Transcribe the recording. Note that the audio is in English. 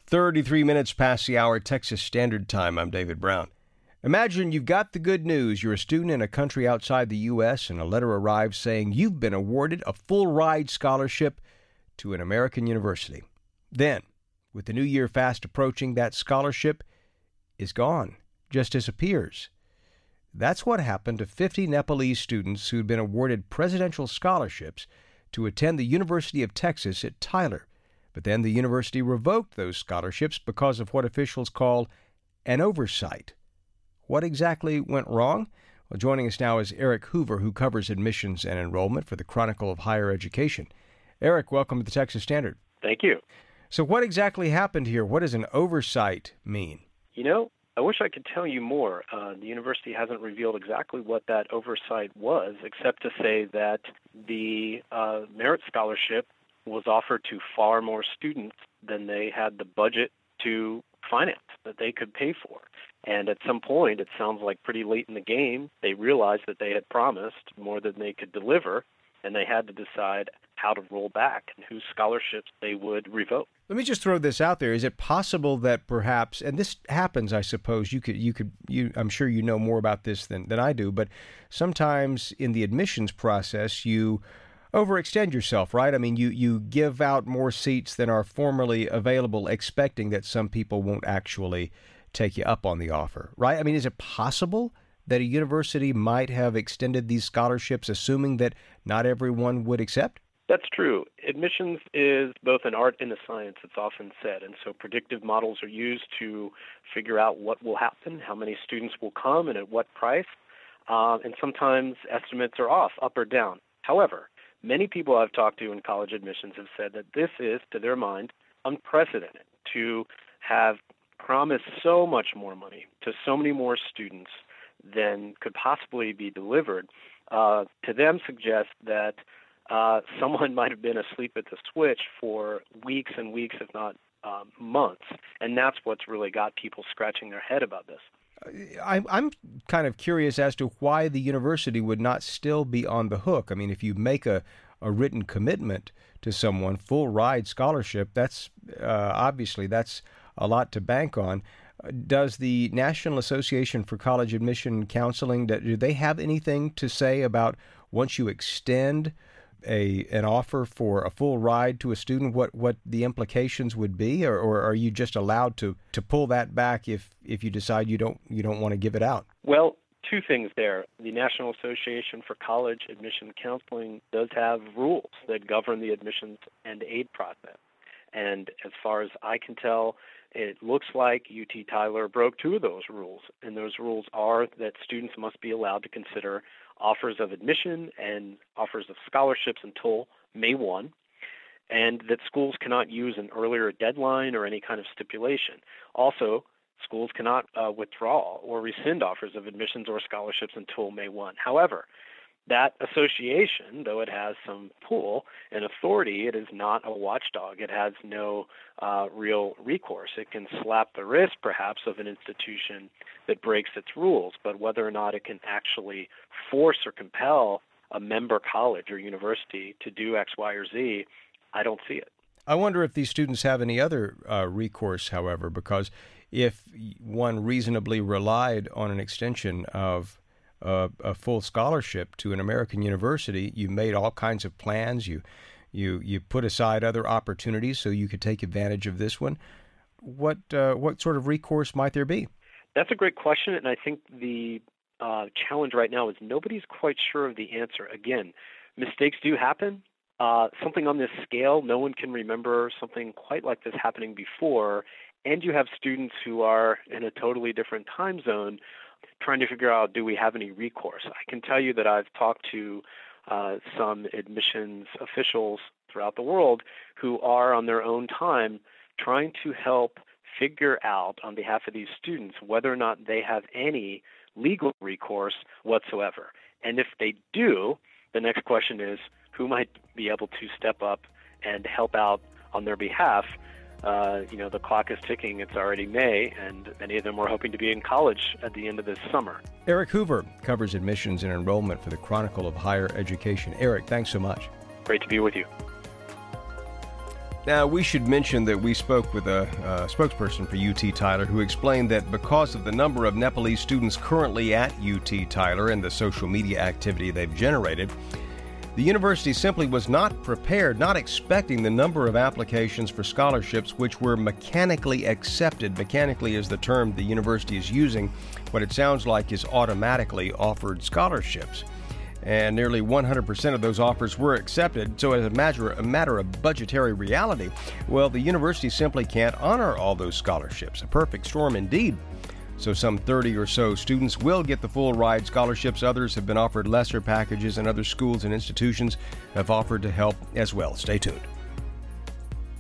33 minutes past the hour, Texas Standard Time. I'm David Brown. Imagine you've got the good news. You're a student in a country outside the U.S., and a letter arrives saying you've been awarded a full-ride scholarship to an American university. Then, with the new year fast approaching, that scholarship is gone, just disappears. That's what happened to 50 Nepalese students who'd been awarded presidential scholarships to attend the University of Texas at Tyler. But then the university revoked those scholarships because of what officials call an oversight. What exactly went wrong? Well, joining us now is Eric Hoover, who covers admissions and enrollment for the Chronicle of Higher Education. Eric, welcome to the Texas Standard. Thank you. So what exactly happened here? What does an oversight mean? I wish I could tell you more. The university hasn't revealed exactly what that oversight was, except to say that the merit scholarship was offered to far more students than they had the budget to finance, that they could pay for. And at some point, it sounds like pretty late in the game, they realized that they had promised more than they could deliver, and they had to decide how to roll back and whose scholarships they would revoke. Let me just throw this out there. Is it possible that perhaps, and this happens, I suppose, I'm sure you know more about this than I do, but sometimes in the admissions process, you overextend yourself, right? I mean, you give out more seats than are formerly available, expecting that some people won't actually take you up on the offer, right? I mean, is it possible that a university might have extended these scholarships, assuming that not everyone would accept? That's true. Admissions is both an art and a science, it's often said. And so predictive models are used to figure out what will happen, how many students will come, and at what price. And sometimes estimates are off, up or down. However, many people I've talked to in college admissions have said that this is, to their mind, unprecedented to have promised so much more money to so many more students than could possibly be delivered. To them suggests that someone might have been asleep at the switch for weeks and weeks, if not months. And that's what's really got people scratching their head about this. I'm kind of curious as to why the university would not still be on the hook. I mean, if you make a written commitment to someone, full ride scholarship, that's obviously that's a lot to bank on. Does the National Association for College Admission Counseling, do they have anything to say about once you extend an offer for a full ride to a student, what the implications would be, or are you just allowed to pull that back if you decide you don't want to give it out? Well, two things there. The National Association for College Admission Counseling does have rules that govern the admissions and aid process. And as far as I can tell, it looks like UT Tyler broke two of those rules. And those rules are that students must be allowed to consider offers of admission and offers of scholarships until May 1, and that schools cannot use an earlier deadline or any kind of stipulation. Also, schools cannot withdraw or rescind offers of admissions or scholarships until May 1. However, that association, though it has some pull and authority, it is not a watchdog. It has no real recourse. It can slap the wrist, perhaps, of an institution that breaks its rules, but whether or not it can actually force or compel a member college or university to do X, Y, or Z, I don't see it. I wonder if these students have any other recourse, however, because if one reasonably relied on an extension of a full scholarship to an American university, you made all kinds of plans, you put aside other opportunities so you could take advantage of this one. What sort of recourse might there be? That's a great question, and I think the challenge right now is nobody's quite sure of the answer. Again, mistakes do happen. Something on this scale, no one can remember something quite like this happening before, and you have students who are in a totally different time zone trying to figure out, do we have any recourse? I can tell you that I've talked to some admissions officials throughout the world who are on their own time trying to help figure out on behalf of these students whether or not they have any legal recourse whatsoever. And if they do, the next question is who might be able to step up and help out on their behalf. The clock is ticking. It's already May, and many of them are hoping to be in college at the end of this summer. Eric Hoover covers admissions and enrollment for the Chronicle of Higher Education. Eric, thanks so much. Great to be with you. Now, we should mention that we spoke with a spokesperson for UT Tyler who explained that because of the number of Nepalese students currently at UT Tyler and the social media activity they've generated, the university simply was not prepared, not expecting the number of applications for scholarships which were mechanically accepted. Mechanically is the term the university is using. What it sounds like is automatically offered scholarships. And nearly 100% of those offers were accepted. So as a matter of budgetary reality, well, the university simply can't honor all those scholarships. A perfect storm indeed. So some 30 or so students will get the full ride scholarships. Others have been offered lesser packages, and other schools and institutions have offered to help as well. Stay tuned.